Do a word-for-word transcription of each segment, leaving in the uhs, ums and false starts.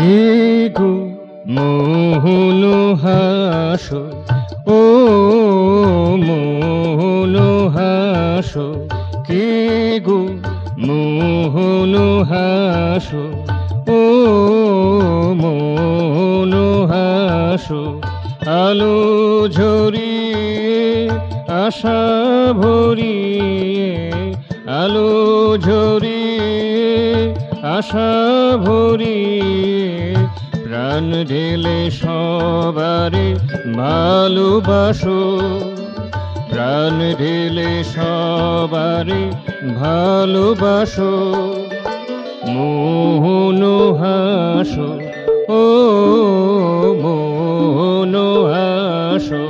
কে গো মোহন হাসো, ও মোহন হাসো, কে গো মোহন হাসো, ও মোহন হাসো। আলো ঝরিয়ে আশা ভরিয়ে, আলো ঝরিয়ে আশা ভরিয়ে, প্রাণ ঢেলে সবারে ভালোবাসো, প্রাণ ঢেলে সবারে ভালোবাসো। মোহন হাসো, ও মোহন হাসো।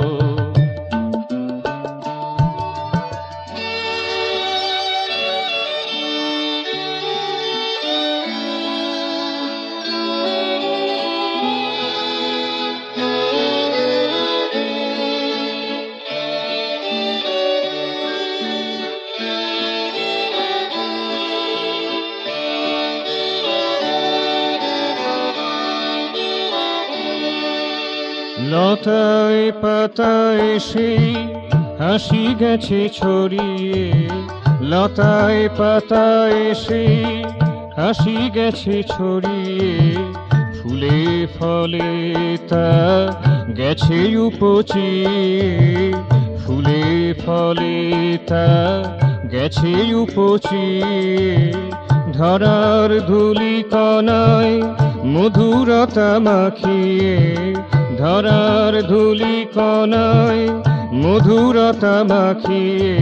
লতায় পাতায় সেই হাসি গেছে ছড়িয়ে, লতায় পাতায় সেই হাসি গেছে ছড়িয়ে, ফুলে ফলে তা গেছে উপচিয়ে, ফুলে ফলে তা গেছে উপচিয়ে। ধরার ধুলি কণায় মধুরতা মাখিয়ে, ধরার ধুলি কণায় মধুরতা মাখিয়ে,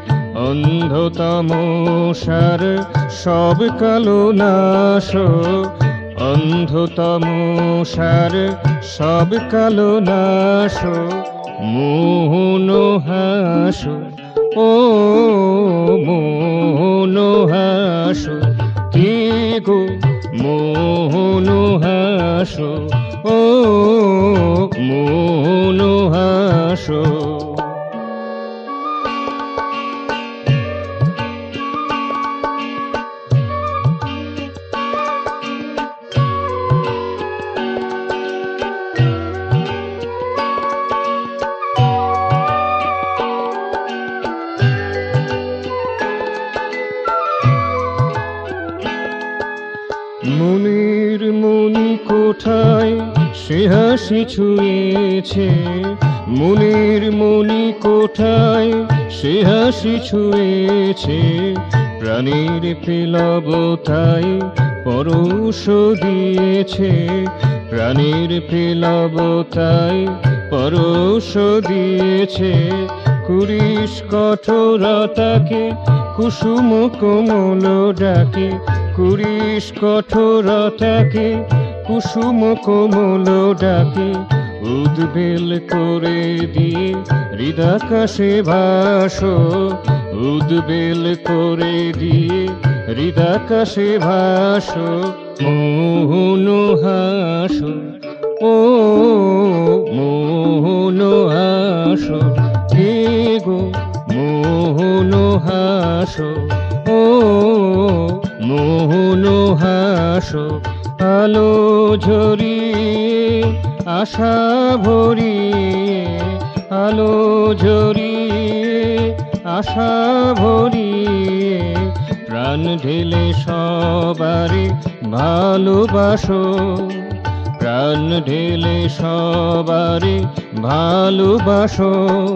অন্ধতমসার সব কালো নাশ, অন্ধতমসার সব কালো নাশ। মোহন হাসো, ও মোহন হাসো, কে গো মোহন হাসো, ও মোহন হাসো। মনের মনি কোঠায় সে হাসি ছুঁয়েছে, মনের মনি কোঠায় সে হাসি ছুঁয়েছে, প্রাণের প্রেলবতায় পরশ দিয়েছে, প্রাণের প্রেলবতায় পরশ দিয়েছে। কুরিশ কঠোরতাকে কুসুম কোমল ডাকে, কুরিশ কঠোরতাকে কুসুম কোমল ডাকে, উদ্বেল করে দিয়ে হৃদাকাশে ভাসো, উদ্বেল করে দিয়ে হৃদাকাশে ভাসো। মোহন হাসো, ও মোহন হাসো, কে গো মোহন হাসো, ও মোহন হাসো। আলো ঝরিয়ে আশা ভরিয়ে, আলো ঝরিয়ে আশা ভরিয়ে, প্রাণ ঢেলে সবারে ভালোবাসো, প্রাণ ঢেলে সবারে ভালোবাসো।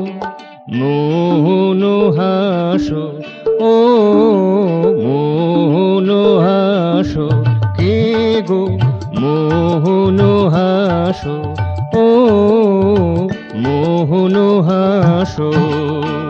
মোহন হাসো, ও মোহন হাসো, কে গো মোহন হাসো, ও মোহন হাসো।